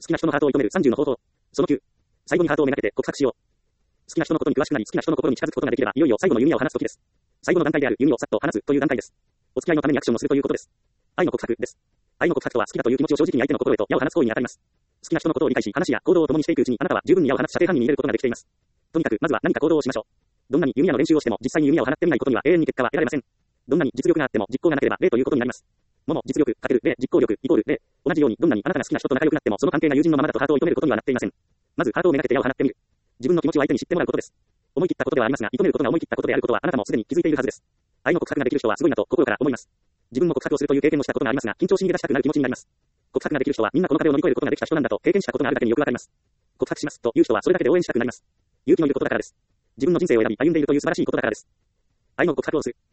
きな人のハートを射止める30の方法。その9。最後にハートをめがけて告白しよう。好きな人のことに詳しくなり、好きな人の心に近づくことができれば、いよいよ最後の弓矢を放つ時です。最後の段階である弓をさっと放つという段階です。お付き合いのためにアクションをするということです。愛の告白です。愛の告白とは、好きだという気持ちを正直に相手の心へと矢を放つ行為にあたります。好きな人のことを理解し、話や行動を共にしていくうちに、あなたは十分に矢を放つ射程範囲に入れることができています。とにかく、まずは何か行動をしましょう。どんなに弓矢の練習をしても、実際に弓矢を放ってみないことには永遠に結果は得られません。どんなに実力があっても、実行がなければ0ということになります。もの実力×0、実行力イコール0。同じように、どんなにあなたが好きな人と仲良くなっても、その関係が友人のままだとハートを射止めることにはなっていません。まずハートをめがけて矢を放ってみる。自分の気持ちを相手に知ってもらうことです。思い切ったことではありますが、射止めることが思い切ったことであることはあなたもすでに気づいているはずです。愛の告白ができる人はすごいなと心から思います。自分も告白をするという経験をしたことがありますが、緊張し逃げ出したくなる気持ちになります。告白ができる人はみんなこの壁を乗り越えることができた人なんだと経験したことがあるだけによくわかります。告白しますという人はそれだけで応援したくなります。勇気のいることだからです。自分の人生を選び歩んでいるという素晴らしいことだからです。愛の告白をする。